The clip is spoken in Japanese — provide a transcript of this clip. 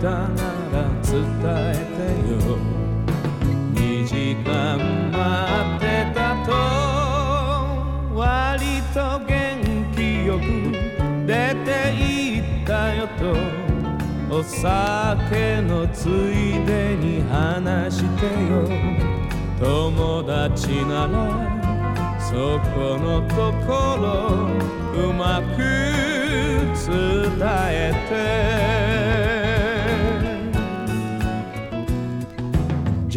たなら伝えてよ。2時間待ってたと割と元気よく出て行ったよとお酒のついでに話してよ。友達ならそこのところうまく伝えて